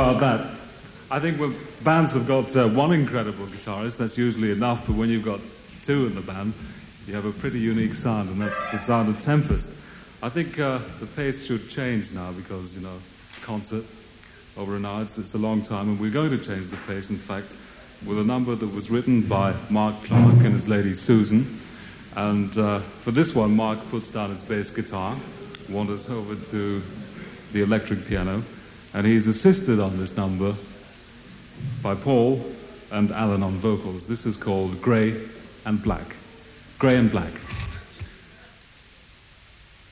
about that. I think when bands have got one incredible guitarist, that's usually enough, but when you've got two in the band, you have a pretty unique sound, and that's the sound of Tempest. I think the pace should change now because, concert over an hour, it's a long time, and we're going to change the pace, in fact, with a number that was written by Mark Clark and his lady Susan. And for this one, Mark puts down his bass guitar, wanders over to the electric piano, and he's assisted on this number by Paul and Alan on vocals. This is called Grey and Black. Grey and Black.